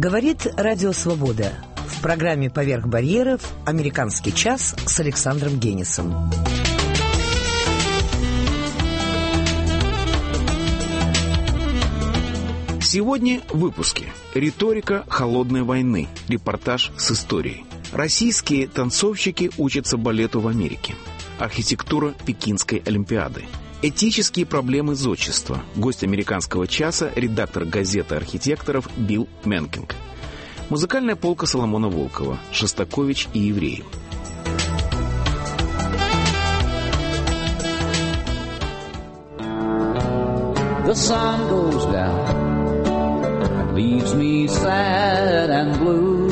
Говорит Радио Свобода. В программе «Поверх барьеров» «Американский час» с Александром Генисом. Сегодня в выпуске. Риторика холодной войны. Репортаж с историей. Российские танцовщики учатся балету в Америке. Архитектура Пекинской Олимпиады. Этические проблемы зодчества. Гость американского часа, редактор газеты архитекторов Билл Менкинг. Музыкальная полка Соломона Волкова. Шостакович и евреи. The sun goes down. Leaves me sad and blue.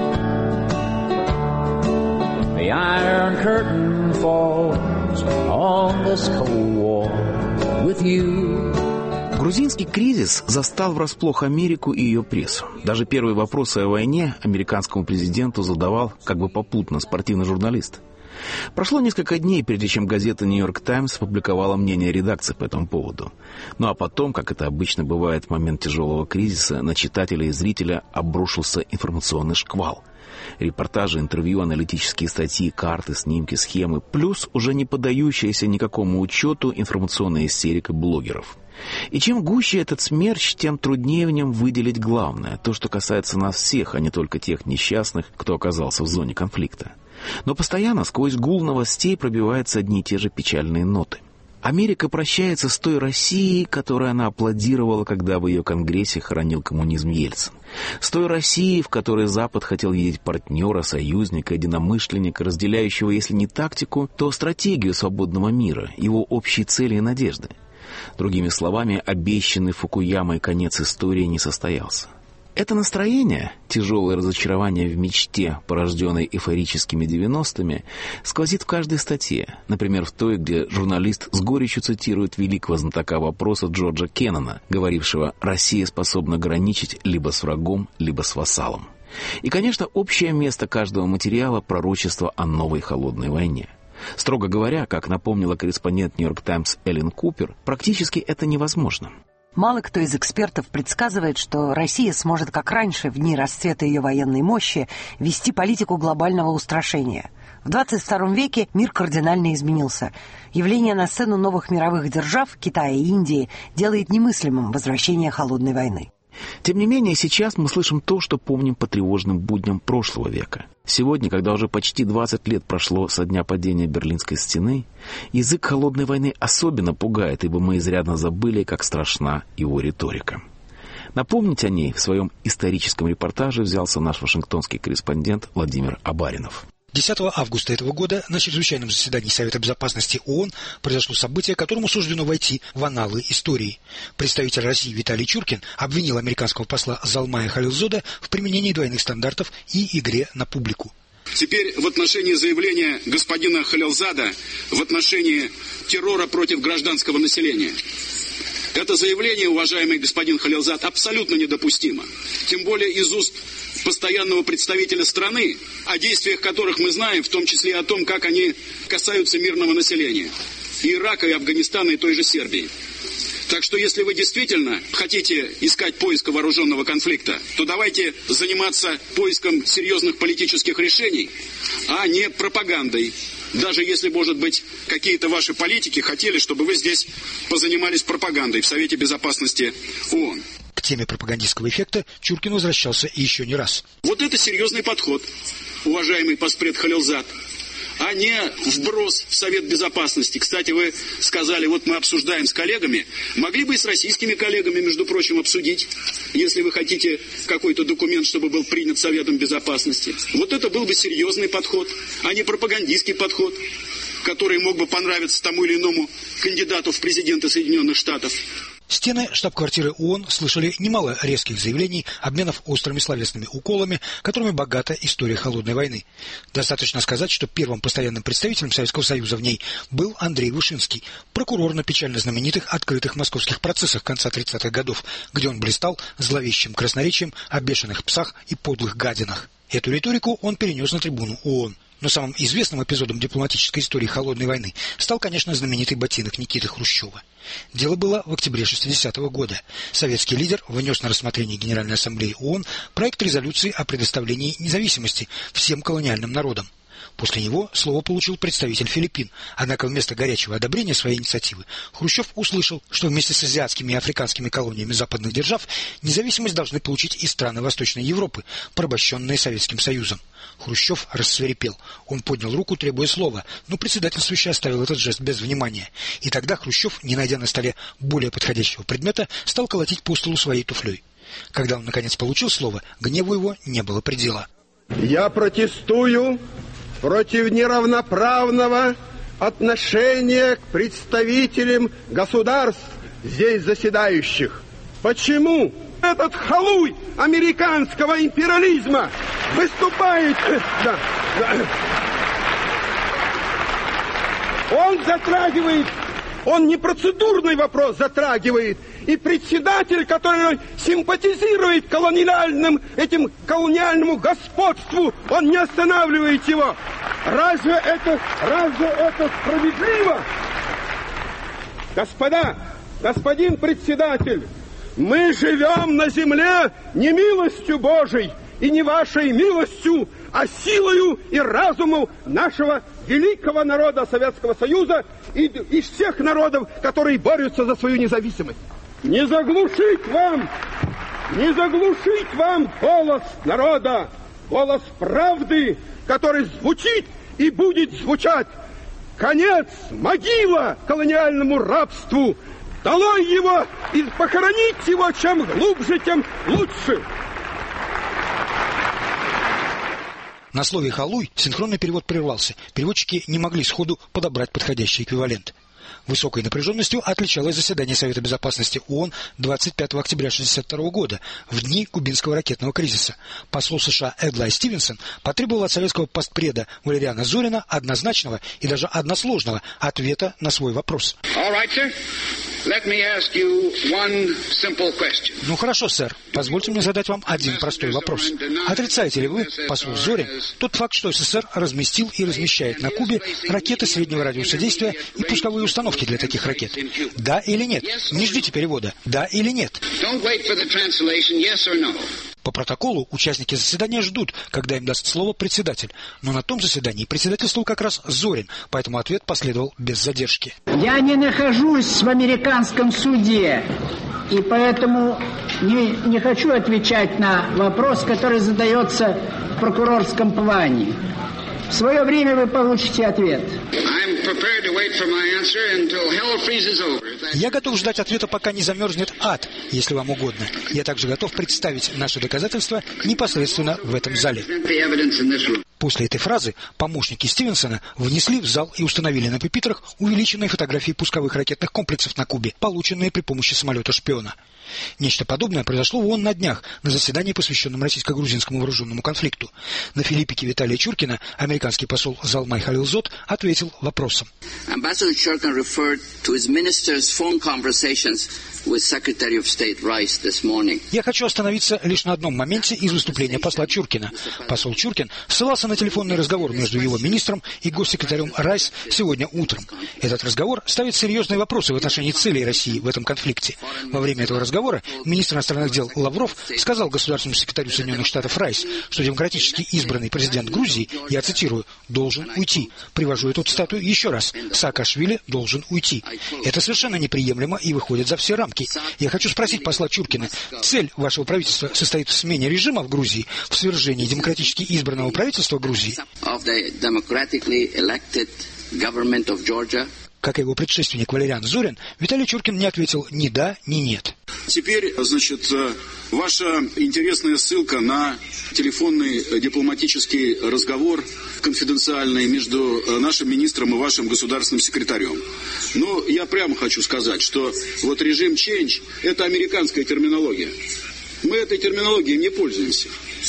The iron curtain falls on this cold war with you. Грузинский кризис застал врасплох Америку и ее прессу. Даже первые вопросы о войне американскому президенту задавал как бы попутно спортивный журналист. Прошло несколько дней, прежде чем газета «Нью-Йорк Таймс» опубликовала мнение редакции по этому поводу. Ну а потом, как это обычно бывает в момент тяжелого кризиса, на читателя и зрителя обрушился информационный шквал. Репортажи, интервью, аналитические статьи, карты, снимки, схемы, плюс уже не поддающаяся никакому учету информационная истерика блогеров. И чем гуще этот смерч, тем труднее в нем выделить главное, то, что касается нас всех, а не только тех несчастных, кто оказался в зоне конфликта. Но постоянно сквозь гул новостей пробиваются одни и те же печальные ноты. Америка прощается с той Россией, которой она аплодировала, когда в ее Конгрессе хоронил коммунизм Ельцин. С той Россией, в которой Запад хотел видеть партнера, союзника, единомышленника, разделяющего, если не тактику, то стратегию свободного мира, его общие цели и надежды. Другими словами, обещанный Фукуямой конец истории не состоялся. Это настроение, тяжелое разочарование в мечте, порожденной эйфорическими 90-ми, сквозит в каждой статье. Например, в той, где журналист с горечью цитирует великого знатока вопроса Джорджа Кеннона, говорившего: «Россия способна граничить либо с врагом, либо с вассалом». И, конечно, общее место каждого материала – пророчество о новой холодной войне. Строго говоря, как напомнила корреспондент «Нью-Йорк Таймс» Эллен Купер, практически это невозможно. Мало кто из экспертов предсказывает, что Россия сможет, как раньше, в дни расцвета ее военной мощи, вести политику глобального устрашения. В 22 веке мир кардинально изменился. Явление на сцену новых мировых держав, Китая и Индии, делает немыслимым возвращение холодной войны. Тем не менее, сейчас мы слышим то, что помним по тревожным будням прошлого века. Сегодня, когда уже почти 20 лет прошло со дня падения Берлинской стены, язык холодной войны особенно пугает, ибо мы изрядно забыли, как страшна его риторика. Напомнить о ней в своем историческом репортаже взялся наш вашингтонский корреспондент Владимир Абаринов. 10 августа этого года на чрезвычайном заседании Совета Безопасности ООН произошло событие, которому суждено войти в анналы истории. Представитель России Виталий Чуркин обвинил американского посла Залмая Халилзода в применении двойных стандартов и игре на публику. Теперь в отношении заявления господина Халилзада в отношении террора против гражданского населения. Это заявление, уважаемый господин Халилзад, абсолютно недопустимо. Тем более из уст постоянного представителя страны, о действиях которых мы знаем, в том числе о том, как они касаются мирного населения. И Ирака, и Афганистана, и той же Сербии. Так что если вы действительно хотите искать поиска вооруженного конфликта, то давайте заниматься поиском серьезных политических решений, а не пропагандой. Даже если, может быть, какие-то ваши политики хотели, чтобы вы здесь позанимались пропагандой в Совете Безопасности ООН. К теме пропагандистского эффекта Чуркин возвращался еще не раз. Вот это серьезный подход, уважаемый поспред Халилзад, а не вброс в Совет Безопасности. Кстати, вы сказали, вот мы обсуждаем с коллегами, могли бы и с российскими коллегами, между прочим, обсудить, если вы хотите какой-то документ, чтобы был принят Советом Безопасности. Вот это был бы серьезный подход, а не пропагандистский подход, который мог бы понравиться тому или иному кандидату в президенты Соединенных Штатов. Стены штаб-квартиры ООН слышали немало резких заявлений, обменов острыми словесными уколами, которыми богата история холодной войны. Достаточно сказать, что первым постоянным представителем Советского Союза в ней был Андрей Вышинский, прокурор на печально знаменитых открытых московских процессах конца 30-х годов, где он блистал зловещим красноречием о бешеных псах и подлых гадинах. Эту риторику он перенес на трибуну ООН. Но самым известным эпизодом дипломатической истории Холодной войны стал, конечно, знаменитый ботинок Никиты Хрущева. Дело было в октябре 1960 года. Советский лидер внес на рассмотрение Генеральной Ассамблеи ООН проект резолюции о предоставлении независимости всем колониальным народам. После него слово получил представитель Филиппин, однако вместо горячего одобрения своей инициативы Хрущев услышал, что вместе с азиатскими и африканскими колониями западных держав независимость должны получить и страны Восточной Европы, порабощенные Советским Союзом. Хрущев рассвирепел. Он поднял руку, требуя слова, но председательствующий оставил этот жест без внимания. И тогда Хрущев, не найдя на столе более подходящего предмета, стал колотить по столу своей туфлей. Когда он наконец получил слово, гневу его не было предела. «Я протестую против неравноправного отношения к представителям государств, здесь заседающих. Почему этот халуй американского империализма выступает? Он затрагивает, он не процедурный вопрос затрагивает, и председатель, который симпатизирует колониальному господству, он не останавливает его. Разве это справедливо? Господа, господин председатель, мы живем на земле не милостью Божией и не вашей милостью, а силою и разумом нашего великого народа Советского Союза и всех народов, которые борются за свою независимость. Не заглушить вам голос народа, голос правды, который звучит и будет звучать. Конец, могила колониальному рабству. Долой его и похоронить его чем глубже, тем лучше. На слове «халуй» синхронный перевод прервался. Переводчики не могли сходу подобрать подходящий эквивалент. Высокой напряженностью отличалось заседание Совета Безопасности ООН 25 октября 1962 года, в дни кубинского ракетного кризиса. Посол США Эглай Стивенсон потребовал от советского постпреда Валериана Зорина однозначного и даже односложного ответа на свой вопрос. Ну хорошо, сэр. Позвольте мне задать вам один простой вопрос. Отрицаете ли вы, посол Зорин, тот факт, что СССР разместил и размещает на Кубе ракеты среднего радиуса действия и пусковые установки для таких ракет? Да или нет? Не ждите перевода. Да или нет? По протоколу участники заседания ждут, когда им даст слово председатель. Но на том заседании председательствовал как раз Зорин, поэтому ответ последовал без задержки. Я не нахожусь в американском суде, и поэтому не хочу отвечать на вопрос, который задается в прокурорском плане. В свое время вы получите ответ. Я готов ждать ответа, пока не замерзнет ад, если вам угодно. Я также готов представить наши доказательства непосредственно в этом зале. После этой фразы помощники Стивенсона внесли в зал и установили на пюпитрах увеличенные фотографии пусковых ракетных комплексов на Кубе, полученные при помощи самолета-шпиона. Нечто подобное произошло в ООН на днях, на заседании, посвященном российско-грузинскому вооруженному конфликту. На филиппике Виталия Чуркина американский посол Залмай Халилзод ответил вопросом. Я хочу остановиться лишь на одном моменте из выступления посла Чуркина. Посол Чуркин ссылался на телефонный разговор между его министром и госсекретарем Райс сегодня утром. Этот разговор ставит серьезные вопросы в отношении целей России в этом конфликте. Во время этого разговора министр иностранных дел Лавров сказал государственному секретарю Соединенных Штатов Райс, что демократически избранный президент Грузии, я цитирую, должен уйти. Привожу эту цитату еще раз. Саакашвили должен уйти. Это совершенно неприемлемо и выходит за все рамки. Я хочу спросить посла Чуркина, цель вашего правительства состоит в смене режима в Грузии, в свержении демократически избранного правительства Грузии? Как и его предшественник Валериан Зорин, Виталий Чуркин не ответил ни да, ни нет. Теперь, ваша интересная ссылка на телефонный дипломатический разговор конфиденциальный между нашим министром и вашим государственным секретарем. Но я прямо хочу сказать, что вот режим change – это американская терминология. Мы этой терминологией не пользуемся.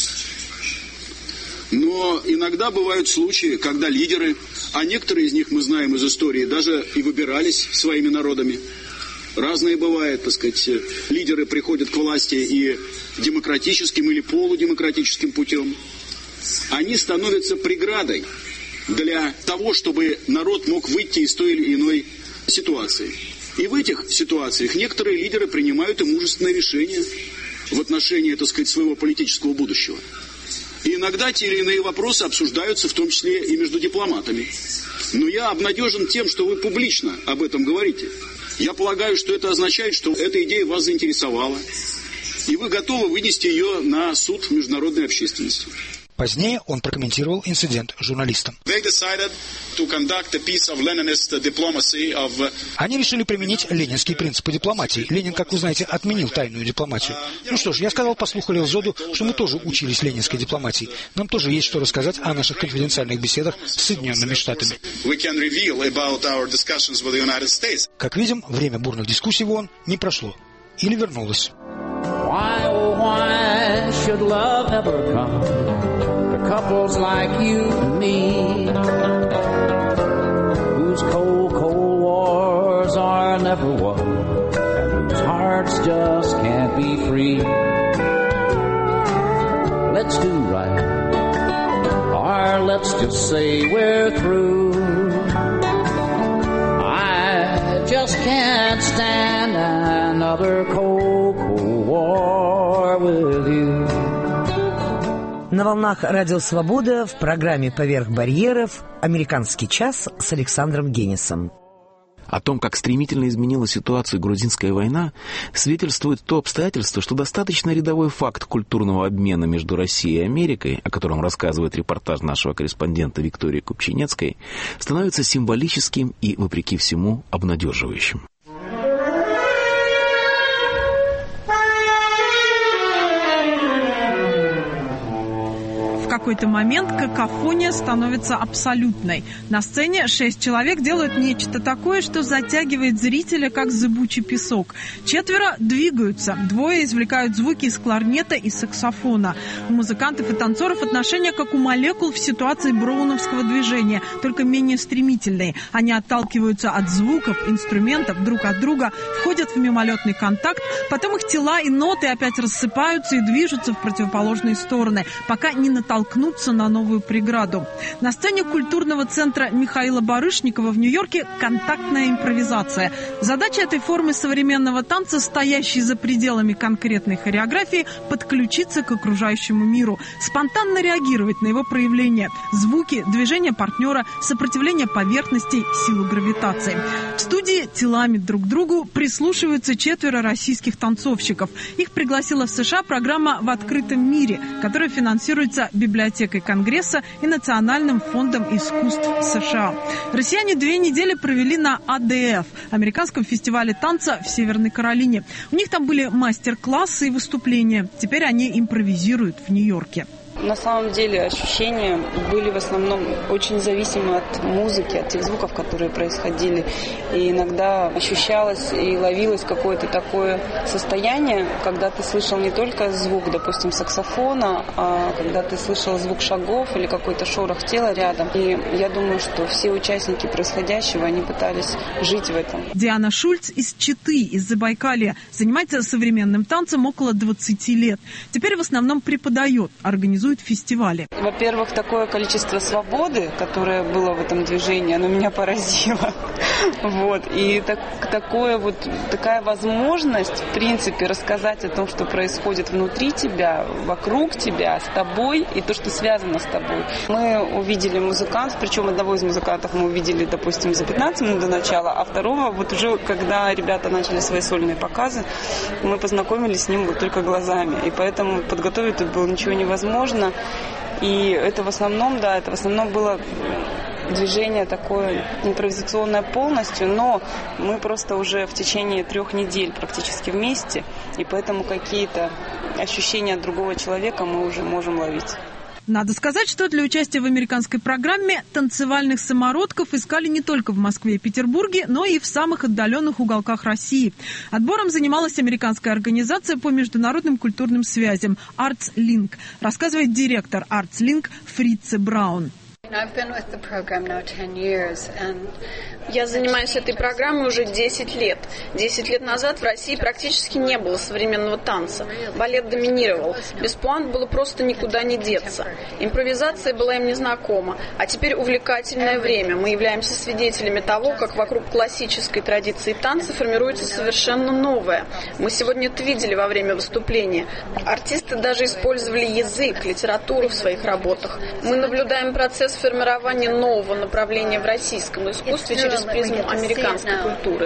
Но иногда бывают случаи, когда лидеры, а некоторые из них мы знаем из истории, даже и выбирались своими народами. Разные бывает, лидеры приходят к власти и демократическим или полудемократическим путем. Они становятся преградой для того, чтобы народ мог выйти из той или иной ситуации. И в этих ситуациях некоторые лидеры принимают и мужественные решения в отношении, так сказать, своего политического будущего. И иногда те или иные вопросы обсуждаются, в том числе и между дипломатами. Но я обнадежен тем, что вы публично об этом говорите. Я полагаю, что это означает, что эта идея вас заинтересовала, и вы готовы вынести ее на суд международной общественности. Позднее он прокомментировал инцидент журналистам. Они решили применить ленинские принципы дипломатии. Ленин, как вы знаете, отменил тайную дипломатию. Ну что ж, я сказал послу Халилзаду, что мы тоже учились ленинской дипломатии. Нам тоже есть что рассказать о наших конфиденциальных беседах с Соединенными Штатами. Как видим, время бурных дискуссий в ООН не прошло. Или вернулось. Why, oh, why should love ever come to couples like you and me, whose cold, cold wars are never won, and whose hearts just can't be free? Let's do right, or let's just say we're through. I just can't stand another cold, cold war with you. На волнах Радио Свобода в программе «Поверх барьеров» «Американский час» с Александром Генисом. О том, как стремительно изменилась ситуация грузинская война, свидетельствует то обстоятельство, что достаточно рядовой факт культурного обмена между Россией и Америкой, о котором рассказывает репортаж нашего корреспондента Виктории Купчинецкой, становится символическим и, вопреки всему, обнадеживающим. В какой-то момент какофония становится абсолютной. На сцене 6 человек делают нечто такое, что затягивает зрителя, как зыбучий песок. 4 двигаются, 2 извлекают звуки из кларнета и саксофона. У музыкантов и танцоров отношения, как у молекул в ситуации броуновского движения, только менее стремительные. Они отталкиваются от звуков, инструментов друг от друга, входят в мимолетный контакт, потом их тела и ноты опять рассыпаются и движутся в противоположные стороны, пока не натолкнутся на новую преграду. На сцене культурного центра Михаила Барышникова в Нью-Йорке контактная импровизация. Задача этой формы современного танца, стоящей за пределами конкретной хореографии, подключиться к окружающему миру, спонтанно реагировать на его проявления. Звуки, движения партнера, сопротивление поверхностей, силу гравитации. В студии телами друг к другу прислушиваются 4 российских танцовщиков. Их пригласила в США программа «В открытом мире», которая финансируется Библиотекой Конгресса и Национальным фондом искусств США. Россияне 2 недели провели на АДФ, американском фестивале танца в Северной Каролине. У них там были мастер-классы и выступления. Теперь они импровизируют в Нью-Йорке. На самом деле ощущения были в основном очень зависимы от музыки, от тех звуков, которые происходили. И иногда ощущалось и ловилось какое-то такое состояние, когда ты слышал не только звук, допустим, саксофона, а когда ты слышал звук шагов или какой-то шорох тела рядом. И я думаю, что все участники происходящего, они пытались жить в этом. Диана Шульц из Читы, из Забайкалья, занимается современным танцем около 20 лет. Теперь в основном преподает, организует фестивали. Во-первых, такое количество свободы, которое было в этом движении, оно меня поразило. Вот. И такая возможность, в принципе, рассказать о том, что происходит внутри тебя, вокруг тебя, с тобой, и то, что связано с тобой. Мы увидели музыкантов, причем одного из музыкантов мы увидели, допустим, за 15 минут до начала, а второго, вот уже когда ребята начали свои сольные показы, мы познакомились с ним вот только глазами. И поэтому подготовить тут было ничего невозможно. И это в основном было движение такое импровизационное полностью, но мы просто уже в течение 3 недель практически вместе, и поэтому какие-то ощущения от другого человека мы уже можем ловить. Надо сказать, что для участия в американской программе танцевальных самородков искали не только в Москве и Петербурге, но и в самых отдаленных уголках России. Отбором занималась американская организация по международным культурным связям ArtsLink, рассказывает директор ArtsLink Фрице Браун. Я занимаюсь этой программой уже 10 лет. 10 лет назад в России практически не было современного танца. Балет доминировал. Без пуант было просто никуда не деться. Импровизация была им незнакома. А теперь увлекательное время. Мы являемся свидетелями того, как вокруг классической традиции танца формируется совершенно новое. Мы сегодня это видели во время выступления. Артисты даже использовали язык, литературу в своих работах. Мы наблюдаем процесс формирования нового направления в российском искусстве через призму американской культуры.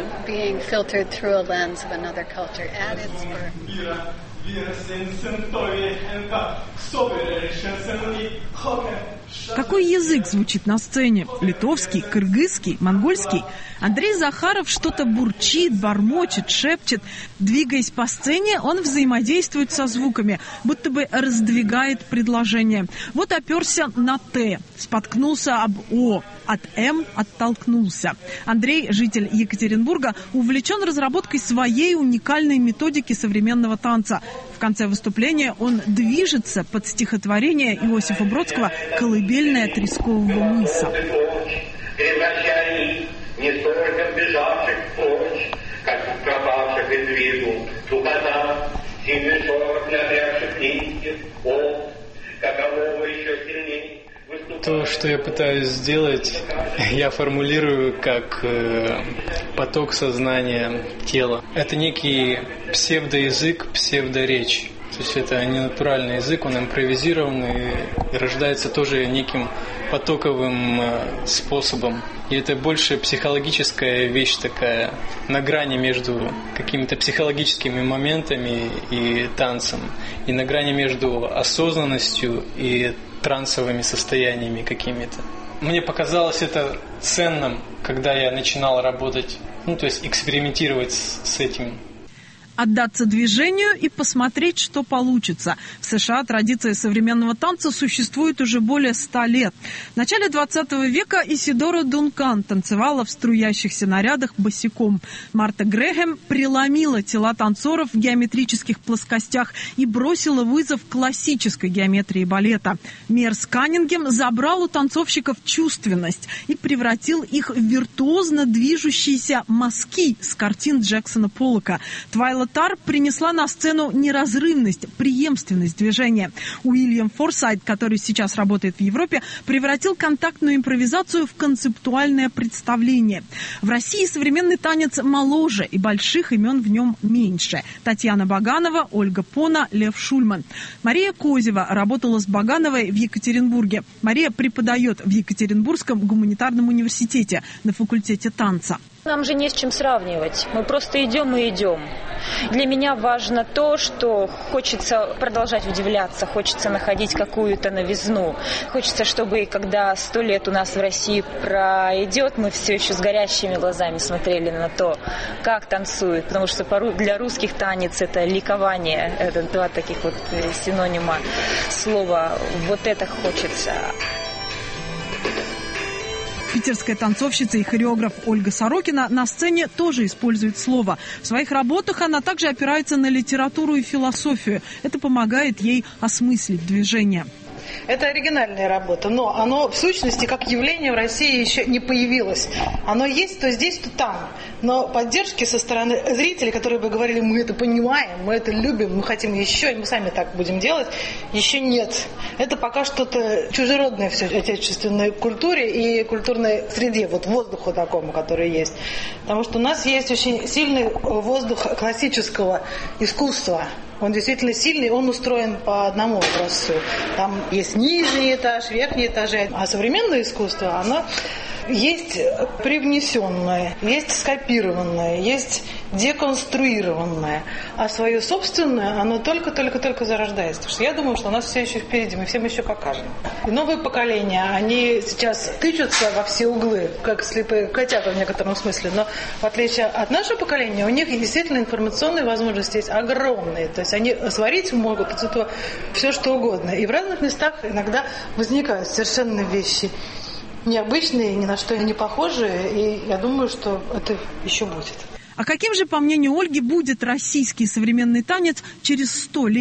Какой язык звучит на сцене? Литовский, кыргызский, монгольский? Андрей Захаров что-то бурчит, бормочет, шепчет. Двигаясь по сцене, он взаимодействует со звуками, будто бы раздвигает предложение. Вот оперся на «Т», споткнулся об «О», от «М» оттолкнулся. Андрей, житель Екатеринбурга, увлечен разработкой своей уникальной методики современного танца. В конце выступления он движется под стихотворение Иосифа Бродского «Колыбельная Трескового мыса». Не столько бежавших прочь, как пропавших из виду, тухота, сильный шорох напрягших листьев, какового еще сильнее. То, что я пытаюсь сделать, я формулирую как поток сознания тела. Это некий псевдоязык, псевдоречь. То есть это не натуральный язык, он импровизированный и рождается тоже неким потоковым способом. И это больше психологическая вещь такая, на грани между какими-то психологическими моментами и танцем, и на грани между осознанностью и трансовыми состояниями какими-то. Мне показалось это ценным, когда я начинал работать, то есть экспериментировать с этим. Отдаться движению и посмотреть, что получится. В США традиция современного танца существует уже более 100 лет. В начале 20 века Исидора Дункан танцевала в струящихся нарядах босиком. Марта Грэхэм преломила тела танцоров в геометрических плоскостях и бросила вызов классической геометрии балета. Мерс Каннингем забрал у танцовщиков чувственность и превратил их в виртуозно движущиеся мазки с картин Джексона Поллока. Твайла Тар принесла на сцену неразрывность, преемственность движения. Уильям Форсайт, который сейчас работает в Европе, превратил контактную импровизацию в концептуальное представление. В России современный танец моложе, и больших имен в нем меньше. Татьяна Баганова, Ольга Пона, Лев Шульман. Мария Козева работала с Багановой в Екатеринбурге. Мария преподает в Екатеринбургском гуманитарном университете на факультете танца. Нам же не с чем сравнивать. Мы просто идем и идем. Для меня важно то, что хочется продолжать удивляться, хочется находить какую-то новизну. Хочется, чтобы когда 100 лет у нас в России пройдет, мы все еще с горящими глазами смотрели на то, как танцуют. Потому что для русских танец – это ликование. Это два таких вот синонима слова. Вот это хочется. Питерская танцовщица и хореограф Ольга Сорокина на сцене тоже использует слово. В своих работах она также опирается на литературу и философию. Это помогает ей осмыслить движение. Это оригинальная работа, но оно в сущности как явление в России еще не появилось. Оно есть то здесь, то там. Но поддержки со стороны зрителей, которые бы говорили, мы это понимаем, мы это любим, мы хотим еще, и мы сами так будем делать, еще нет. Это пока что-то чужеродное все отечественной культуре и культурной среде, вот воздуху такому, который есть. Потому что у нас есть очень сильный воздух классического искусства. Он действительно сильный, он устроен по одному образцу. Там есть нижний этаж, верхний этажи. А современное искусство, оно есть привнесенное, есть скопированное, есть деконструированное. А свое собственное, оно только-только зарождается. Потому что я думаю, что у нас все еще впереди, мы всем еще покажем. И новые поколения, они сейчас тычутся во все углы, как слепые котята в некотором смысле. Но в отличие от нашего поколения, у них действительно информационные возможности есть огромные. То есть они сварить могут из этого все, что угодно. И в разных местах иногда возникают совершенно вещи необычные, ни на что не похожие. И я думаю, что это еще будет. А каким же, по мнению Ольги, будет российский современный танец через 100 лет?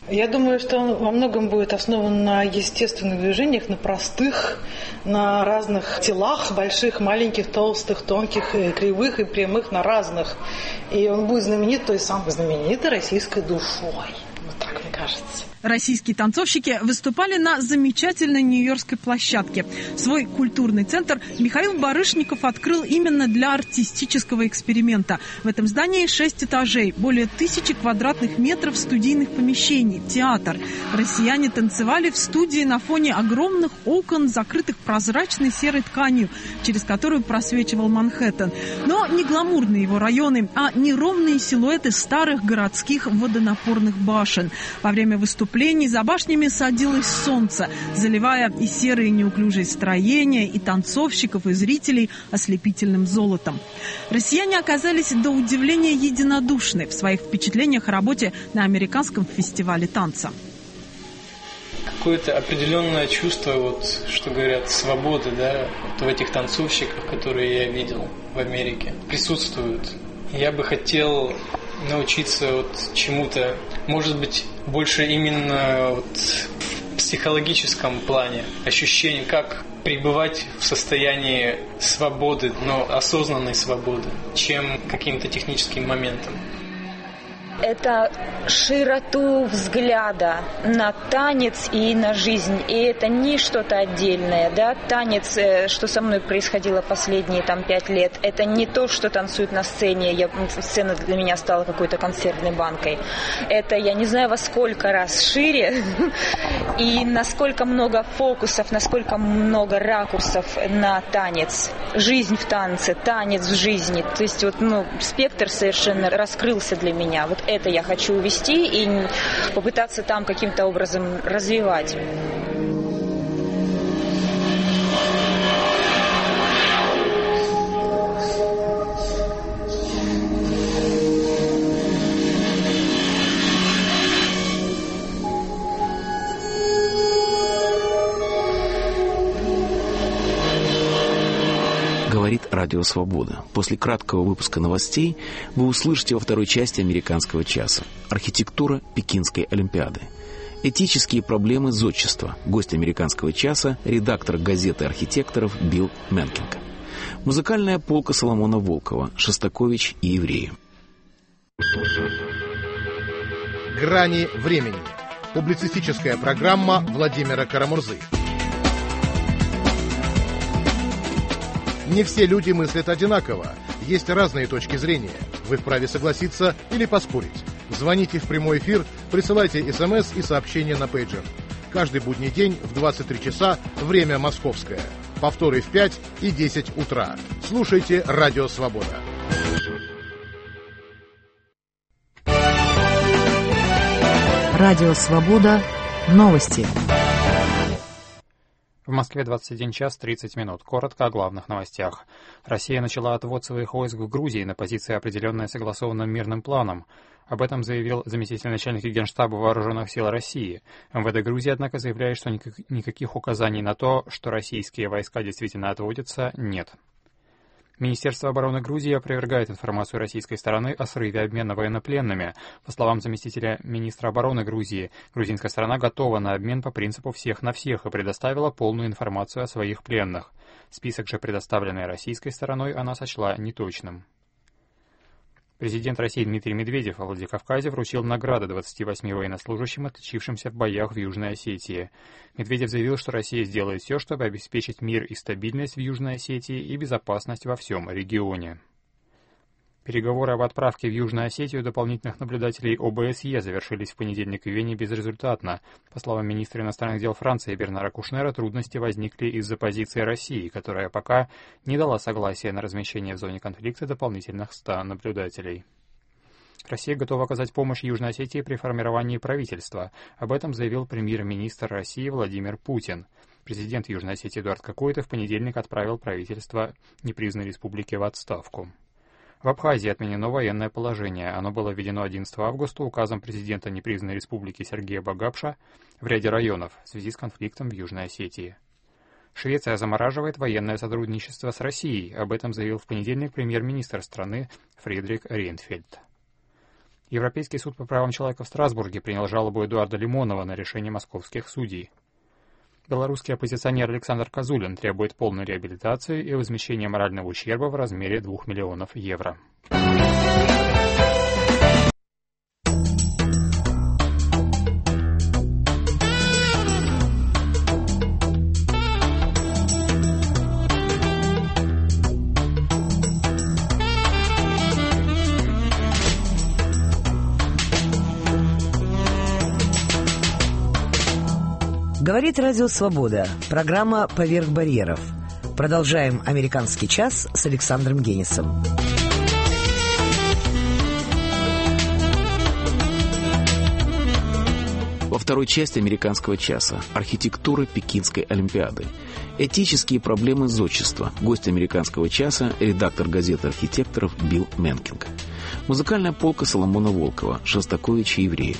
Я думаю, что он во многом будет основан на естественных движениях, на простых, на разных телах, больших, маленьких, толстых, тонких, кривых и прямых, на разных. И он будет знаменит той самой знаменитой российской душой. Вот так мне кажется. Российские танцовщики выступали на замечательной нью-йоркской площадке. Свой культурный центр Михаил Барышников открыл именно для артистического эксперимента. В этом здании 6 этажей, более 1000 квадратных метров студийных помещений, театр. Россияне танцевали в студии на фоне огромных окон, закрытых прозрачной серой тканью, через которую просвечивал Манхэттен. Но не гламурные его районы, а неровные силуэты старых городских водонапорных башен. Во время выступления за башнями садилось солнце, заливая и серые неуклюжие строения, и танцовщиков, и зрителей ослепительным золотом. Россияне оказались до удивления единодушны в своих впечатлениях о работе на американском фестивале танца. Какое-то определенное чувство, вот, что говорят, свободы, да, вот в этих танцовщиках, которые я видел в Америке, присутствуют. Я бы хотел научиться вот чему-то, может быть, больше именно вот в психологическом плане, ощущение, как пребывать в состоянии свободы, но осознанной свободы, чем каким-то техническим моментом. Это широту взгляда на танец и на жизнь. И это не что-то отдельное. Да? Танец, что со мной происходило последние 5 лет, это не то, что танцуют на сцене. Сцена для меня стала какой-то консервной банкой. Это я не знаю во сколько раз шире. И насколько много фокусов, насколько много ракурсов на танец. Жизнь в танце, танец в жизни. То есть спектр совершенно раскрылся для меня. Вот это я хочу увести и попытаться там каким-то образом развивать. Говорит Радио Свобода. После краткого выпуска новостей вы услышите во второй части «Американского часа» архитектура Пекинской Олимпиады, этические проблемы зодчества, гость «Американского часа», редактор газеты архитекторов Билл Менкинг, музыкальная полка Соломона Волкова, Шостакович и евреи. «Грани времени». Публицистическая программа Владимира Карамурзы. Не все люди мыслят одинаково. Есть разные точки зрения. Вы вправе согласиться или поспорить. Звоните в прямой эфир, присылайте СМС и сообщения на пейджер. Каждый будний день в 23 часа, время московское. Повторы в 5 и 10 утра. Слушайте Радио Свобода. Радио Свобода. Новости. В Москве 21 час 30 минут. Коротко о главных новостях. Россия начала отвод своих войск в Грузии на позиции, определенной согласованным мирным планом. Об этом заявил заместитель начальника Генштаба Вооруженных сил России. МВД Грузии, однако, заявляет, что никаких указаний на то, что российские войска действительно отводятся, нет. Министерство обороны Грузии опровергает информацию российской стороны о срыве обмена военнопленными. По словам заместителя министра обороны Грузии, грузинская сторона готова на обмен по принципу «всех на всех» и предоставила полную информацию о своих пленных. Список же, предоставленный российской стороной, она сочла неточным. Президент России Дмитрий Медведев во Владикавказе вручил награды 28 военнослужащим, отличившимся в боях в Южной Осетии. Медведев заявил, что Россия сделает все, чтобы обеспечить мир и стабильность в Южной Осетии и безопасность во всем регионе. Переговоры об отправке в Южную Осетию дополнительных наблюдателей ОБСЕ завершились в понедельник в Вене безрезультатно. По словам министра иностранных дел Франции Бернара Кушнера, трудности возникли из-за позиции России, которая пока не дала согласия на размещение в зоне конфликта дополнительных 100 наблюдателей. Россия готова оказать помощь Южной Осетии при формировании правительства. Об этом заявил премьер-министр России Владимир Путин. Президент Южной Осетии Эдуард Какойтов в понедельник отправил правительство непризнанной республики в отставку. В Абхазии отменено военное положение. Оно было введено 11 августа указом президента непризнанной республики Сергея Багапша в ряде районов в связи с конфликтом в Южной Осетии. Швеция замораживает военное сотрудничество с Россией. Об этом заявил в понедельник премьер-министр страны Фридрих Рейнфельд. Европейский суд по правам человека в Страсбурге принял жалобу Эдуарда Лимонова на решение московских судей. Белорусский оппозиционер Александр Козулин требует полную реабилитацию и возмещения морального ущерба в размере 2 миллионов евро. Говорит Радио Свобода. Программа «Поверх барьеров». Продолжаем «Американский час» с Александром Генисом. Во второй части «Американского часа» архитектура Пекинской Олимпиады. Этические проблемы зодчества. Гость «Американского часа» — редактор газеты архитекторов Билл Менкинг. Музыкальная полка Соломона Волкова, Шостакович и евреи.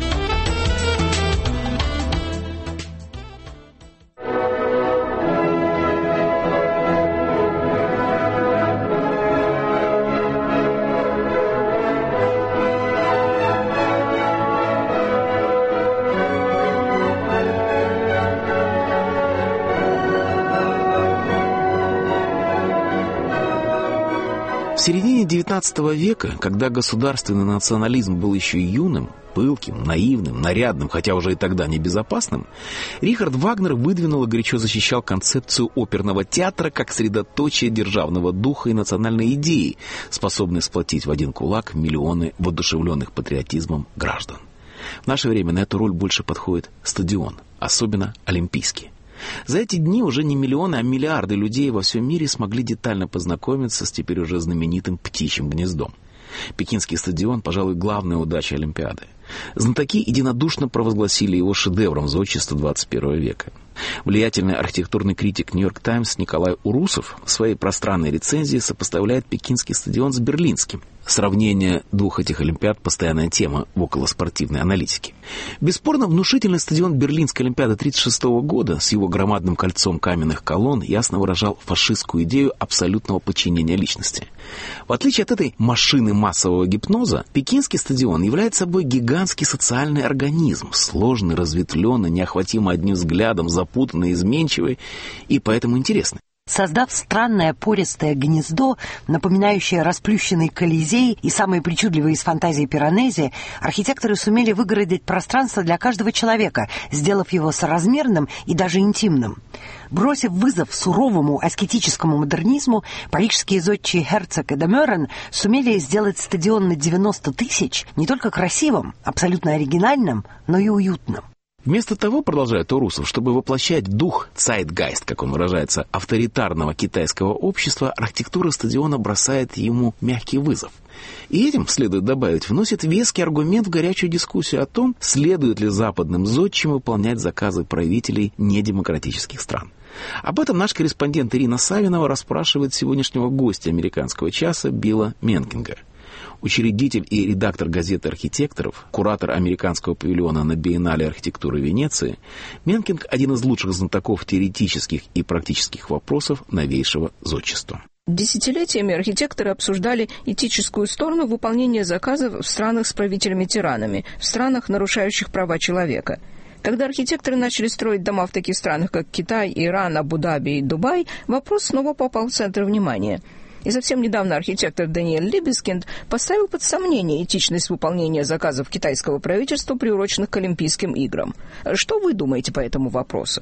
В середине XIX века, когда государственный национализм был еще юным, пылким, наивным, нарядным, хотя уже и тогда небезопасным, Рихард Вагнер выдвинул и горячо защищал концепцию оперного театра как средоточие державного духа и национальной идеи, способной сплотить в один кулак миллионы воодушевленных патриотизмом граждан. В наше время на эту роль больше подходит стадион, особенно олимпийский. За эти дни уже не миллионы, а миллиарды людей во всем мире смогли детально познакомиться с теперь уже знаменитым птичьим гнездом. Пекинский стадион, пожалуй, главная удача Олимпиады. Знатоки единодушно провозгласили его шедевром зодчества 21 века. Влиятельный архитектурный критик «Нью-Йорк Таймс» Николай Урусов в своей пространной рецензии сопоставляет пекинский стадион с берлинским. Сравнение двух этих Олимпиад – постоянная тема в околоспортивной аналитике. Бесспорно, внушительный стадион Берлинской Олимпиады 1936 года с его громадным кольцом каменных колонн ясно выражал фашистскую идею абсолютного подчинения личности. В отличие от этой машины массового гипноза, пекинский стадион является собой гигантский социальный организм, сложный, разветвленный, неохватимый одним взглядом, запутанный, изменчивый и поэтому интересный. Создав странное пористое гнездо, напоминающее расплющенный Колизей и самые причудливые из фантазий Пиранези, архитекторы сумели выгородить пространство для каждого человека, сделав его соразмерным и даже интимным. Бросив вызов суровому аскетическому модернизму, парижские зодчие Херцог и Демерен сумели сделать стадион на 90 тысяч не только красивым, абсолютно оригинальным, но и уютным. Вместо того, продолжает Урусов, чтобы воплощать дух «цайтгайст», как он выражается, авторитарного китайского общества, архитектура стадиона бросает ему мягкий вызов. И этим, следует добавить, вносит веский аргумент в горячую дискуссию о том, следует ли западным зодчим выполнять заказы правителей недемократических стран. Об этом наш корреспондент Ирина Савинова расспрашивает сегодняшнего гостя «Американского часа» Билла Менкинга. Учредитель и редактор газеты архитекторов, куратор американского павильона на Биеннале архитектуры Венеции, Менкинг – один из лучших знатоков теоретических и практических вопросов новейшего зодчества. Десятилетиями архитекторы обсуждали этическую сторону выполнения заказов в странах с правителями-тиранами, в странах, нарушающих права человека. Когда архитекторы начали строить дома в таких странах, как Китай, Иран, Абу-Даби и Дубай, вопрос снова попал в центр внимания. И совсем недавно архитектор Даниэль Либескинд поставил под сомнение этичность выполнения заказов китайского правительства, приуроченных к Олимпийским играм. Что вы думаете по этому вопросу?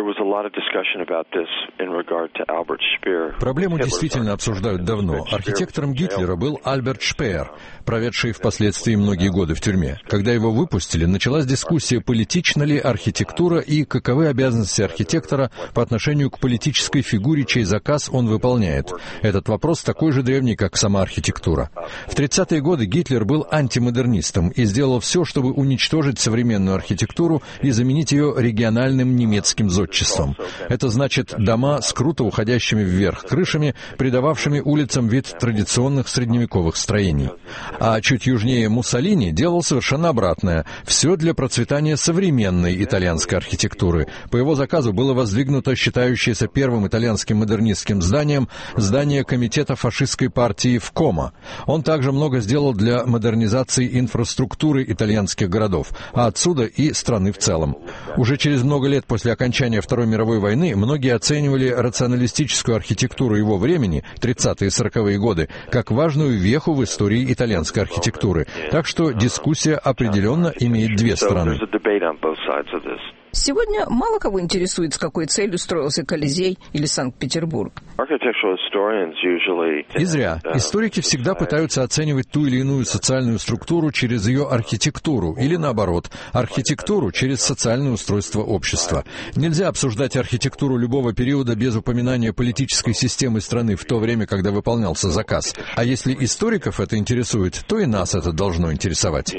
Проблему действительно обсуждают давно. Архитектором Гитлера был Альберт Шпеер, проведший впоследствии многие годы в тюрьме. Когда его выпустили, началась дискуссия, политична ли архитектура и каковы обязанности архитектора по отношению к политической фигуре, чей заказ он выполняет. Этот вопрос такой же древний, как сама архитектура. В 30-е годы Гитлер был антимодернистом и сделал все, чтобы уничтожить современную архитектуру и заменить ее региональным немецким зодчеством. зодчеством. Это значит дома с круто уходящими вверх крышами, придававшими улицам вид традиционных средневековых строений. А чуть южнее Муссолини делал совершенно обратное. Все для процветания современной итальянской архитектуры. По его заказу было воздвигнуто считающееся первым итальянским модернистским зданием здание комитета фашистской партии в Комо. Он также много сделал для модернизации инфраструктуры итальянских городов, а отсюда и страны в целом. Уже через много лет после окончания Второй мировой войны многие оценивали рационалистическую архитектуру его времени, 30-е и 40-е годы, как важную веху в истории итальянской архитектуры. Так что дискуссия определенно имеет две стороны. Сегодня мало кого интересует, с какой целью строился Колизей или Санкт-Петербург. И зря. Историки всегда пытаются оценивать ту или иную социальную структуру через ее архитектуру, или наоборот, архитектуру через социальное устройство общества. Нельзя обсуждать архитектуру любого периода без упоминания политической системы страны в то время, когда выполнялся заказ. А если историков это интересует, то и нас это должно интересовать.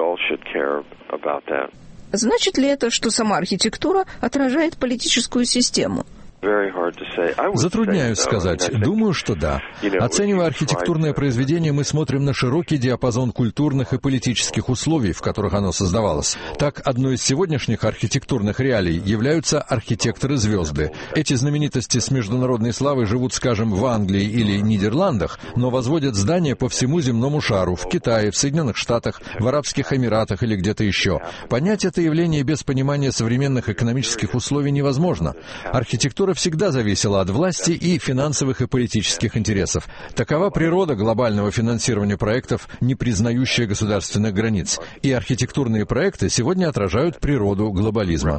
Значит ли это, что сама архитектура отражает политическую систему? Затрудняюсь сказать. Думаю, что да. Оценивая архитектурное произведение, мы смотрим на широкий диапазон культурных и политических условий, в которых оно создавалось. Так, одной из сегодняшних архитектурных реалий являются архитекторы-звезды. Эти знаменитости с международной славой живут, скажем, в Англии или Нидерландах, но возводят здания по всему земному шару, в Китае, в Соединенных Штатах, в Арабских Эмиратах или где-то еще. Понять это явление без понимания современных экономических условий невозможно. Архитектура всегда зависела от власти и финансовых и политических интересов. Такова природа глобального финансирования проектов, не признающая государственных границ. И архитектурные проекты сегодня отражают природу глобализма.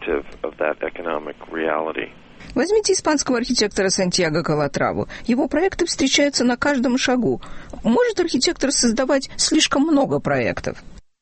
Возьмите испанского архитектора Сантьяго Калатраву. Его проекты встречаются на каждом шагу. Может архитектор создавать слишком много проектов?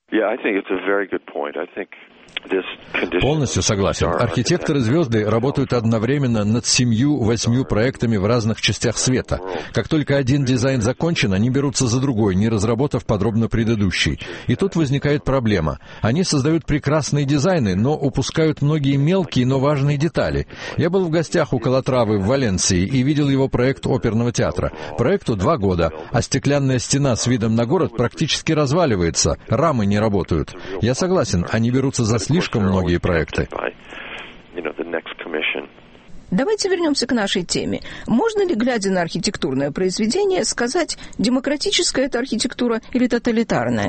Полностью согласен. Архитекторы-звезды работают одновременно над 7-8 проектами в разных частях света. Как только один дизайн закончен, они берутся за другой, не разработав подробно предыдущий. И тут возникает проблема. Они создают прекрасные дизайны, но упускают многие мелкие, но важные детали. Я был в гостях у Калатравы в Валенсии и видел его проект оперного театра. Проекту 2 года, а стеклянная стена с видом на город практически разваливается, рамы не работают. Я согласен, они берутся за слишком многие проекты. Давайте вернемся к нашей теме. Можно ли, глядя на архитектурное произведение, сказать, демократическая это архитектура или тоталитарная?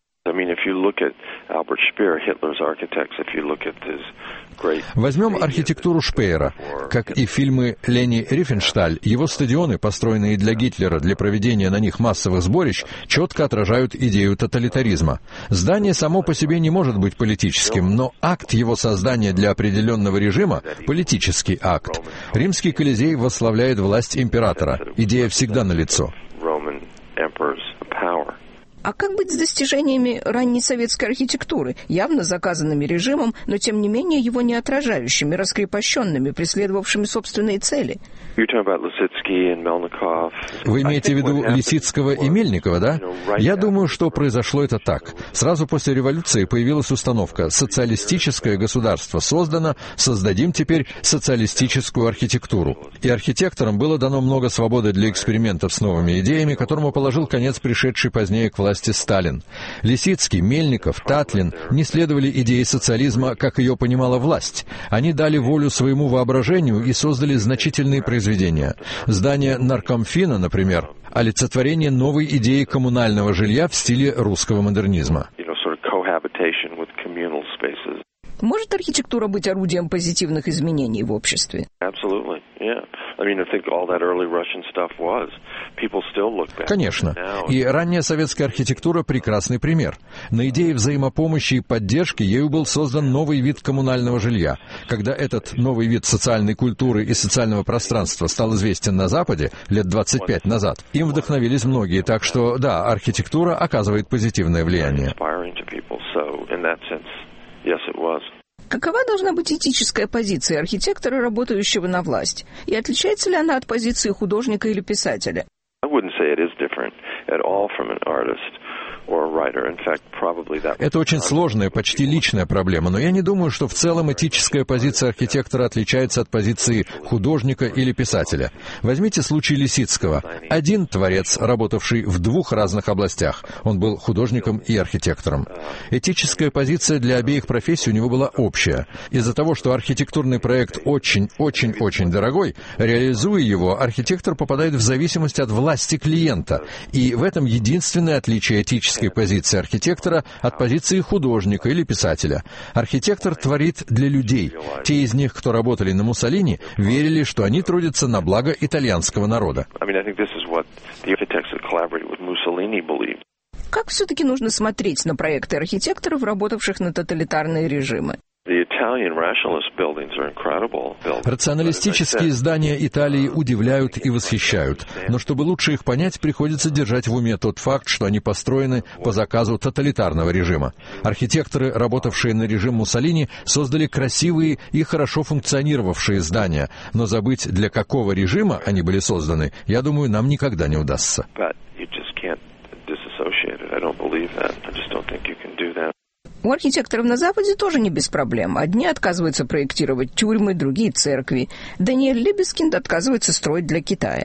Возьмем архитектуру Шпеера. Как и фильмы Лени Рифеншталь, его стадионы, построенные для Гитлера для проведения на них массовых сборищ, четко отражают идею тоталитаризма. Здание само по себе не может быть политическим, но акт его создания для определенного режима – политический акт. Римский Колизей восславляет власть императора. Идея всегда налицо. А как быть с достижениями ранней советской архитектуры, явно заказанными режимом, но тем не менее его не отражающими, раскрепощенными, преследовавшими собственные цели? Вы имеете в виду Лисицкого и Мельникова, да? Я думаю, что произошло это так. Сразу после революции появилась установка «социалистическое государство создано, создадим теперь социалистическую архитектуру». И архитекторам было дано много свободы для экспериментов с новыми идеями, которому положил конец пришедший позднее к власти Сталин. Лисицкий, Мельников, Татлин не следовали идее социализма, как ее понимала власть. Они дали волю своему воображению и создали значительные произведения. Здание Наркомфина, например, олицетворение новой идеи коммунального жилья в стиле русского модернизма. Может архитектура быть орудием позитивных изменений в обществе? Конечно. И ранняя советская архитектура – прекрасный пример. На идее взаимопомощи и поддержки ею был создан новый вид коммунального жилья. Когда этот новый вид социальной культуры и социального пространства стал известен на Западе лет 25 назад, им вдохновились многие. Так что, да, архитектура оказывает позитивное влияние. Какова должна быть этическая позиция архитектора, работающего на власть? И отличается ли она от позиции художника или писателя? Это очень сложная, почти личная проблема, но я не думаю, что в целом этическая позиция архитектора отличается от позиции художника или писателя. Возьмите случай Лисицкого. Один творец, работавший в двух разных областях. Он был художником и архитектором. Этическая позиция для обеих профессий у него была общая. Из-за того, что архитектурный проект очень-очень-очень дорогой, реализуя его, архитектор попадает в зависимость от власти клиента. И в этом единственное отличие этической позиции архитектора от позиции художника или писателя. Архитектор творит для людей. Те из них, кто работали на Муссолини, верили, что они трудятся на благо итальянского народа. Как все-таки нужно смотреть на проекты архитекторов, работавших на тоталитарные режимы? Рационалистические здания Италии удивляют и восхищают, но чтобы лучше их понять, приходится держать в уме тот факт, что они построены по заказу тоталитарного режима. Архитекторы, работавшие на режим Муссолини, создали красивые и хорошо функционировавшие здания, но забыть, для какого режима они были созданы, я думаю, нам никогда не удастся. У архитекторов на Западе тоже не без проблем. Одни отказываются проектировать тюрьмы, другие — церкви. Даниэль Либескинд отказывается строить для Китая.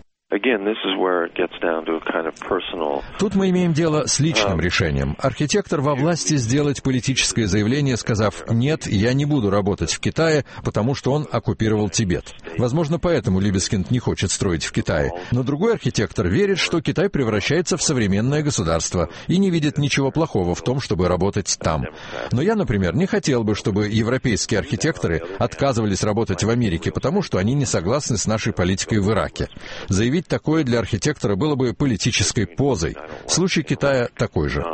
Тут мы имеем дело с личным решением. Архитектор во власти сделать политическое заявление, сказав: «Нет, я не буду работать в Китае, потому что он оккупировал Тибет». Возможно, поэтому Либескинд не хочет строить в Китае. Но другой архитектор верит, что Китай превращается в современное государство и не видит ничего плохого в том, чтобы работать там. Но я, например, не хотел бы, чтобы европейские архитекторы отказывались работать в Америке, потому что они не согласны с нашей политикой в Ираке. Заявить такое для архитектора было бы политической позой. Случай Китая такой же.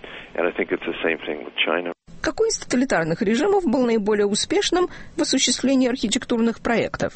Какой из тоталитарных режимов был наиболее успешным в осуществлении архитектурных проектов?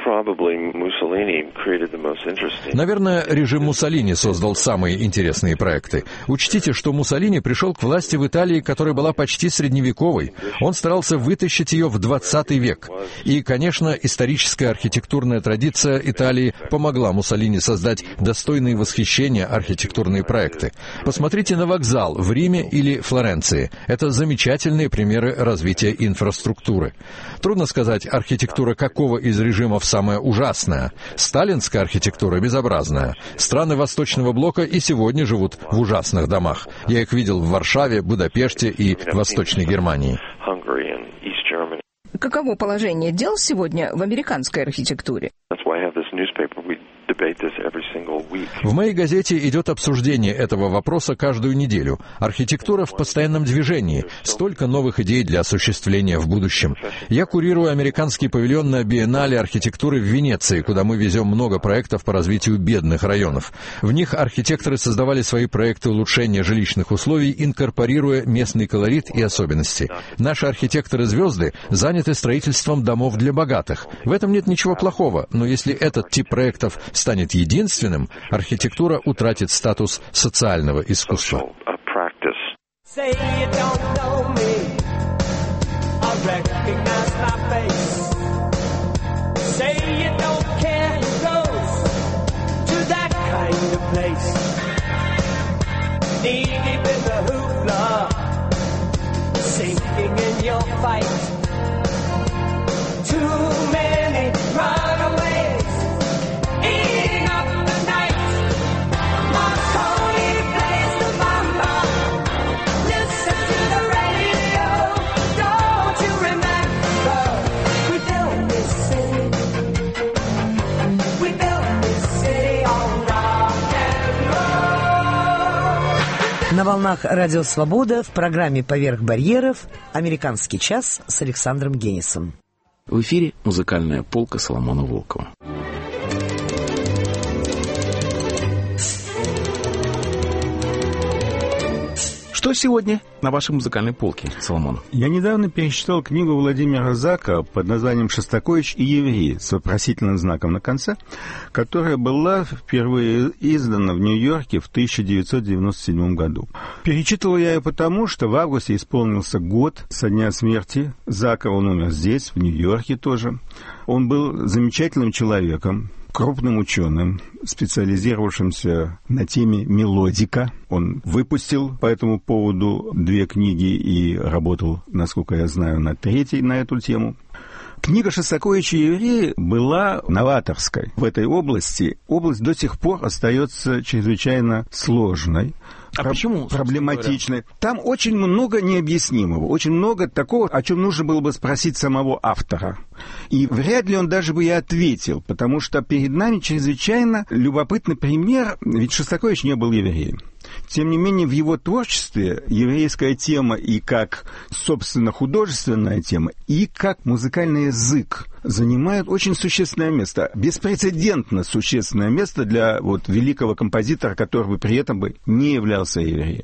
Наверное, режим Муссолини создал самые интересные проекты. Учтите, что Муссолини пришел к власти в Италии, которая была почти средневековой. Он старался вытащить ее в 20 век. И, конечно, историческая архитектурная традиция Италии помогла Муссолини создать достойные восхищения архитектурные проекты. Посмотрите на вокзал в Риме или Флоренции. Это замечательные примеры развития инфраструктуры. Трудно сказать, архитектура какого из режимов самая ужасная. Сталинская архитектура безобразная. Страны Восточного блока и сегодня живут в ужасных домах. Я их видел в Варшаве, Будапеште и Восточной Германии. Каково положение дел сегодня в американской архитектуре? В моей газете идет обсуждение этого вопроса каждую неделю. Архитектура в постоянном движении. Столько новых идей для осуществления в будущем. Я курирую американский павильон на биеннале архитектуры в Венеции, куда мы везем много проектов по развитию бедных районов. В них архитекторы создавали свои проекты улучшения жилищных условий, инкорпорируя местный колорит и особенности. Наши архитекторы-звезды заняты строительством домов для богатых. В этом нет ничего плохого, но если этот тип проектов станет единственным, архитектура утратит статус социального искусства. На волнах Радио Свобода в программе «Поверх барьеров» «Американский час» с Александром Генисом. В эфире музыкальная полка Соломона Волкова. Что сегодня на вашей музыкальной полке, Соломон? Я недавно перечитал книгу Владимира Зака под названием «Шостакович и евреи» с вопросительным знаком на конце, которая была впервые издана в Нью-Йорке в 1997 году. Перечитывал я ее потому, что в августе исполнился год со дня смерти Зака. Он умер здесь, в Нью-Йорке тоже. Он был замечательным человеком, крупным ученым, специализировавшимся на теме мелодика. Он выпустил по этому поводу 2 книги и работал, насколько я знаю, над 3-й на эту тему. Книга Шостаковича «Евреи» была новаторской в этой области. Область до сих пор остается чрезвычайно сложной. Почему? Проблематичной. Там очень много необъяснимого, очень много такого, о чем нужно было бы спросить самого автора. И вряд ли он даже бы и ответил, потому что перед нами чрезвычайно любопытный пример, ведь Шостакович не был евреем. Тем не менее, в его творчестве еврейская тема и как, собственно, художественная тема, и как музыкальный язык занимают очень существенное место, беспрецедентно существенное место для великого композитора, который бы при этом не являлся евреем.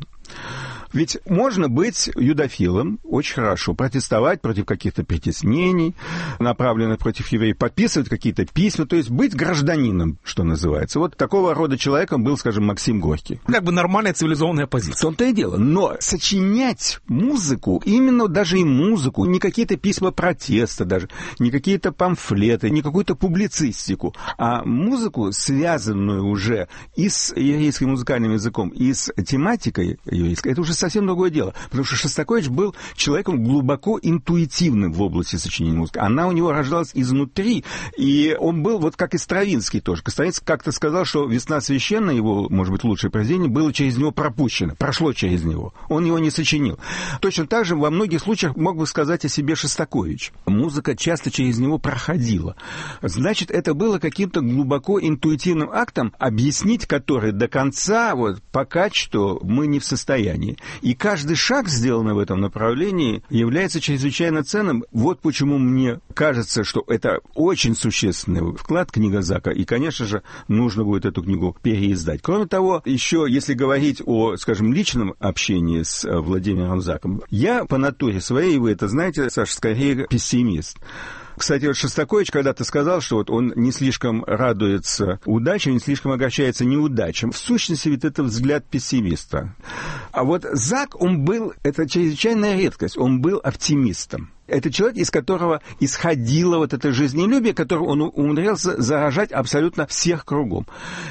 Ведь можно быть юдофилом, очень хорошо, протестовать против каких-то притеснений, направленных против евреев, подписывать какие-то письма, то есть быть гражданином, что называется. Вот такого рода человеком был, скажем, Максим Горький. Как бы нормальная цивилизованная позиция. В том-то и дело. Но сочинять музыку, именно даже и музыку, не какие-то письма протеста даже, не какие-то памфлеты, не какую-то публицистику, а музыку, связанную уже и с еврейским музыкальным языком, и с тематикой еврейской, это уже совсем другое дело, потому что Шостакович был человеком глубоко интуитивным в области сочинения музыки. Она у него рождалась изнутри, и он был как и Стравинский тоже. Стравинский как-то сказал, что «Весна священная», его, может быть, лучшее произведение, было через него пропущено, прошло через него. Он его не сочинил. Точно так же во многих случаях мог бы сказать о себе Шостакович. Музыка часто через него проходила. Значит, это было каким-то глубоко интуитивным актом, объяснить который до конца, пока что мы не в состоянии. И каждый шаг, сделанный в этом направлении, является чрезвычайно ценным. Вот почему мне кажется, что это очень существенный вклад книга Зака, и, конечно же, нужно будет эту книгу переиздать. Кроме того, еще, если говорить о, скажем, личном общении с Владимиром Заком, я по натуре своей, вы это знаете, Саша, скорее пессимист. Кстати, Шостакович когда-то сказал, что он не слишком радуется удачам, не слишком огорчается неудачам. В сущности, ведь это взгляд пессимиста. А Зак, это чрезвычайная редкость, он был оптимистом. Это человек, из которого исходило это жизнелюбие, которое он умудрялся заражать абсолютно всех кругом.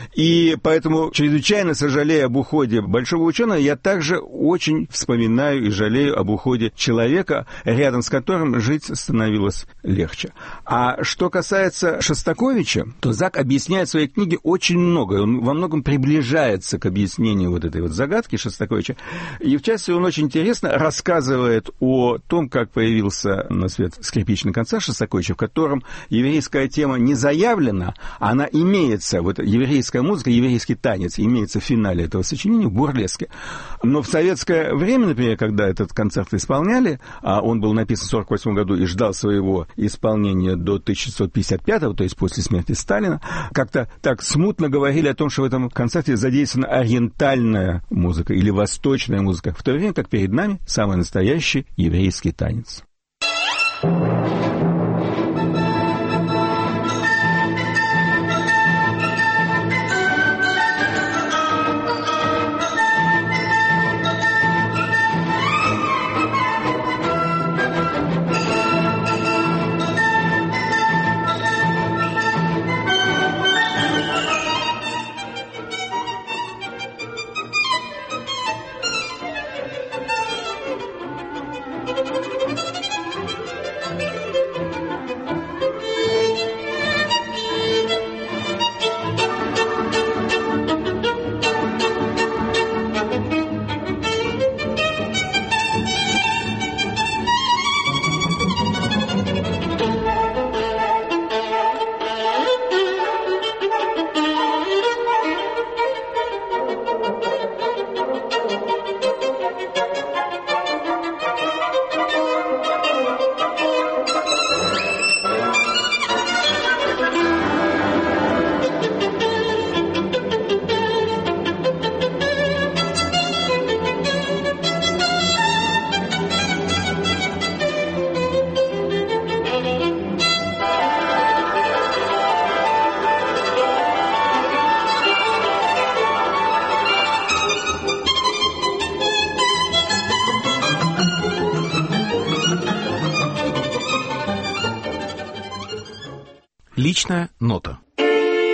И поэтому, чрезвычайно сожалея об уходе большого ученого, я также очень вспоминаю и жалею об уходе человека, рядом с которым жить становилось легче. А что касается Шостаковича, то Зак объясняет в своей книге очень многое. Он во многом приближается к объяснению этой загадки Шостаковича. И, в частности, он очень интересно рассказывает о том, как появился на свет скрипичный концерт Шостаковича, в котором еврейская тема не заявлена, она имеется, еврейская музыка, еврейский танец имеется в финале этого сочинения, в бурлеске. Но в советское время, например, когда этот концерт исполняли, а он был написан в 1948 году и ждал своего исполнения до 1955, то есть после смерти Сталина, как-то так смутно говорили о том, что в этом концерте задействована ориентальная музыка или восточная музыка, в то время как перед нами самый настоящий еврейский танец. Личная нота.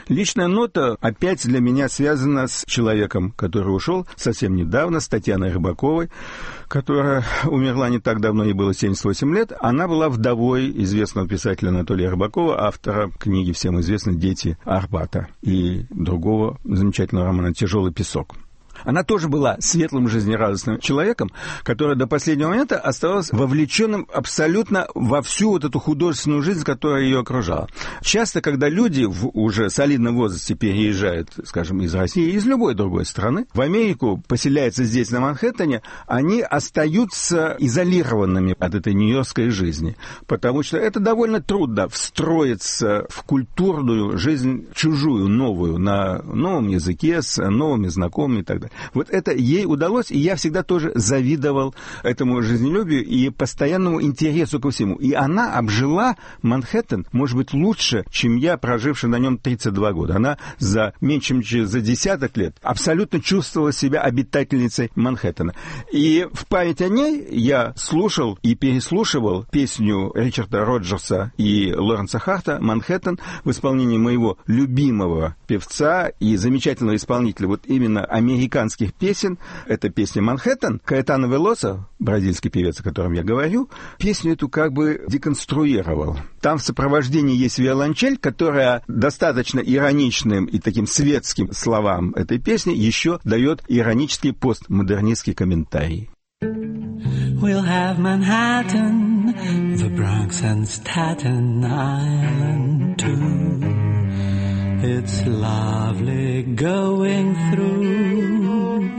Личная нота опять для меня связана с человеком, который ушел совсем недавно, с Татьяной Рыбаковой, которая умерла не так давно, ей было 78 лет. Она была вдовой известного писателя Анатолия Рыбакова, автора книги всем известной «Дети Арбата» и другого замечательного романа «Тяжелый песок». Она тоже была светлым, жизнерадостным человеком, который до последнего момента оставался вовлеченным абсолютно во всю вот эту художественную жизнь, которая ее окружала. Часто, когда люди в уже солидном возрасте переезжают, скажем, из России, из любой другой страны, в Америку, поселяются здесь, на Манхэттене, они остаются изолированными от этой нью-йоркской жизни, потому что это довольно трудно встроиться в культурную жизнь чужую, новую, на новом языке, с новыми знакомыми и так далее. Вот это ей удалось, и я всегда тоже завидовал этому жизнелюбию и постоянному интересу ко всему. И она обжила Манхэттен, может быть, лучше, чем я, проживший на нем 32 года. Она за меньше, чем за десяток лет абсолютно чувствовала себя обитательницей Манхэттена. И в память о ней я слушал и переслушивал песню Ричарда Роджерса и Лоренса Харта «Манхэттен» в исполнении моего любимого певца и замечательного исполнителя вот именно американских песен. Это песня «Манхэттен». Каэтано Велосо, бразильский певец, о котором я говорю, песню эту как бы деконструировал. Там в сопровождении есть виолончель, которая достаточно ироничным и таким светским словам этой песни еще дает иронический постмодернистский комментарий. We'll have Manhattan, the Bronx and Staten Island too. It's lovely going through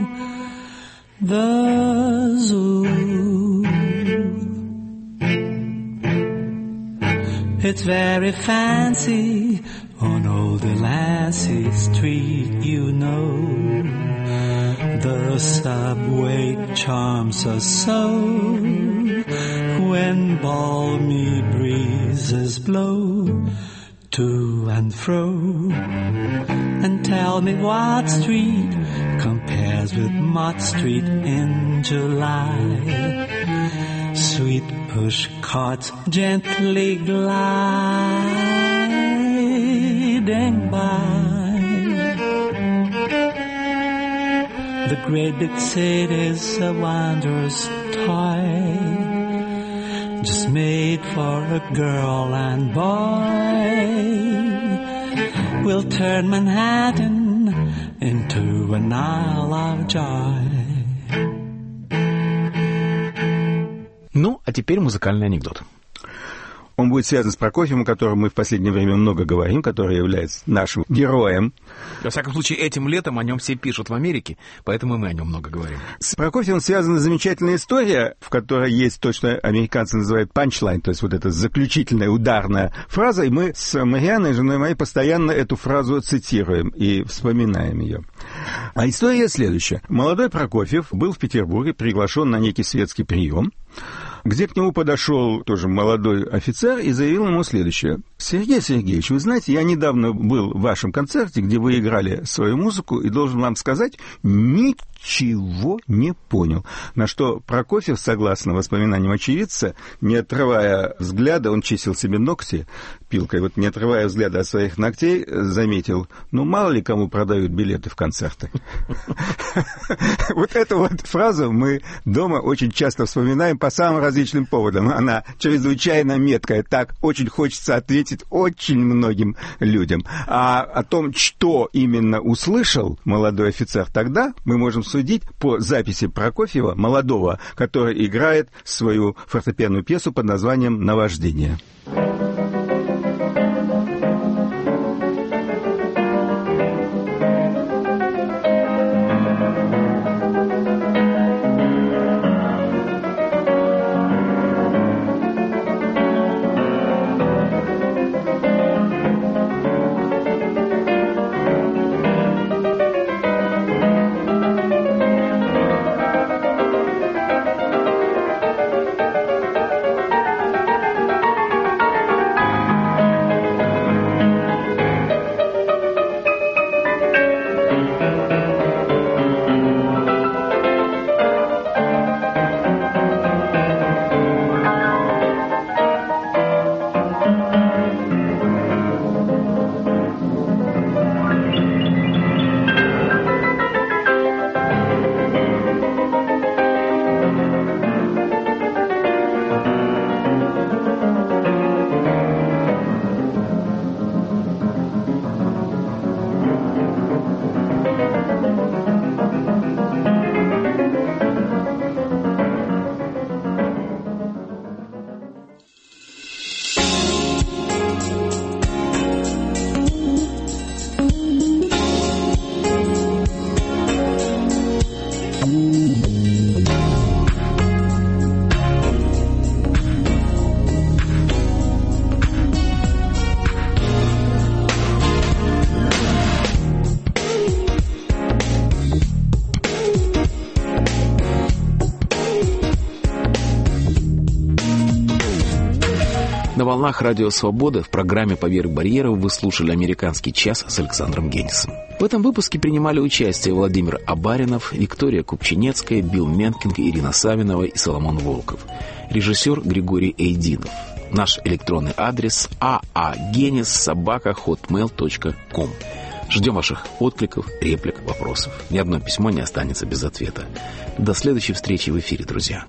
the zoo. It's very fancy on Old Delancey Street, you know. The subway charms us so when balmy breezes blow to and fro. And tell me what street compares with Mott Street in July. Sweet push carts gently gliding by. The great big city's a wondrous toy, just made for a girl and boy. We'll turn Manhattan into an Isle of Joy. Ну, а теперь музыкальный анекдот. Он будет связан с Прокофьевым, о котором мы в последнее время много говорим, который является нашим героем. Во всяком случае, этим летом о нем все пишут в Америке, поэтому мы о нем много говорим. С Прокофьевым связана замечательная история, в которой есть то, что американцы называют панчлайн, то есть вот эта заключительная ударная фраза, и мы с Марианной, женой моей, постоянно эту фразу цитируем и вспоминаем ее. А история следующая. Молодой Прокофьев был в Петербурге приглашен на некий светский прием, где к нему подошел тоже молодой офицер и заявил ему следующее. Сергей Сергеевич, вы знаете, я недавно был в вашем концерте, где вы играли свою музыку, и должен вам сказать, ничего не понял. На что Прокофьев, согласно воспоминаниям очевидца, не отрывая взгляда, он чистил себе ногти пилкой, вот не отрывая взгляда от своих ногтей, заметил, ну, мало ли кому продают билеты в концерты. Вот эту вот фразу мы дома очень часто вспоминаем по самым различным поводам. Она чрезвычайно меткая, так очень хочется ответить очень многим людям. А о том, что именно услышал молодой офицер тогда, мы можем судить по записи Прокофьева, молодого, который играет свою фортепианную пьесу под названием «Наваждение». волнах Радио Свобода в программе «Поверх барьеров» вы слушали «Американский час» с Александром Генисом. В этом выпуске принимали участие Владимир Абаринов, Виктория Купчинецкая, Билл Менкинг, Ирина Савинова и Соломон Волков. Режиссер Григорий Эйдинов. Наш электронный адрес aagenis@hotmail.com. Ждем ваших откликов, реплик, вопросов. Ни одно письмо не останется без ответа. До следующей встречи в эфире, друзья.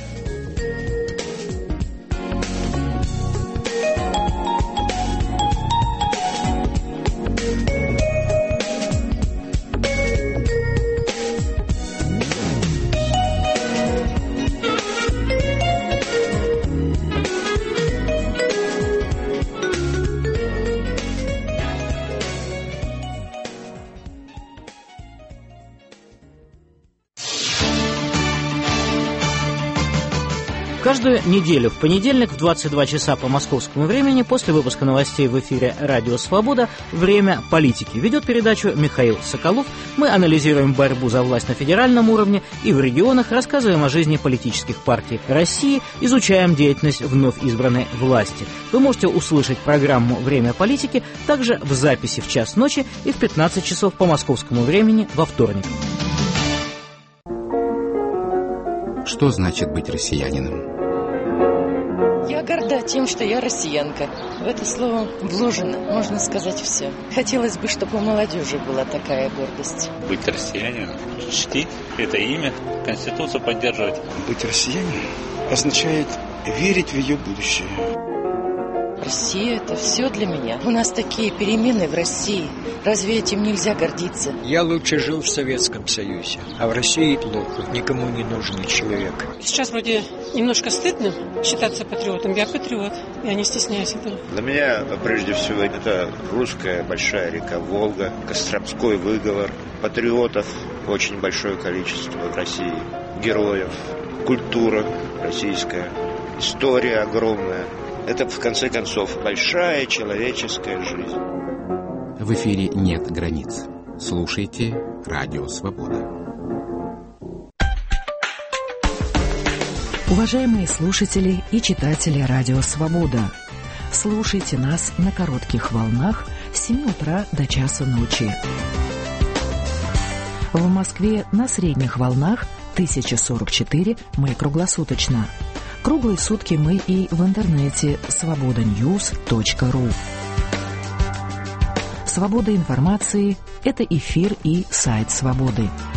Каждую неделю в понедельник в 22 часа по московскому времени после выпуска новостей в эфире «Радио Свобода» «Время политики». Ведет передачу Михаил Соколов. Мы анализируем борьбу за власть на федеральном уровне и в регионах, рассказываем о жизни политических партий России, изучаем деятельность вновь избранной власти. Вы можете услышать программу «Время политики» также в записи в час ночи и в 15 часов по московскому времени во вторник. Что значит быть россиянином? Я горда тем, что я россиянка. В это слово вложено, можно сказать, все. Хотелось бы, чтобы у молодежи была такая гордость. Быть россиянином, чтить это имя, Конституцию поддерживать. Быть россиянином означает верить в ее будущее. Россия – это все для меня. У нас такие перемены в России. Разве этим нельзя гордиться? Я лучше жил в Советском Союзе, а в России плохо, никому не нужный человек. Сейчас вроде немножко стыдно считаться патриотом. Я патриот, я не стесняюсь этого. Для меня, прежде всего, это русская большая река Волга, Костромской выговор, патриотов очень большое количество в России, героев, культура российская, история огромная. Это, в конце концов, большая человеческая жизнь. В эфире нет границ. Слушайте Радио Свобода. Уважаемые слушатели и читатели Радио Свобода, слушайте нас на коротких волнах с 7 утра до часу ночи. В Москве на средних волнах 1044 мы круглосуточно. Круглые сутки мы и в интернете svobodanews.ru. Свобода информации – это эфир и сайт Свободы.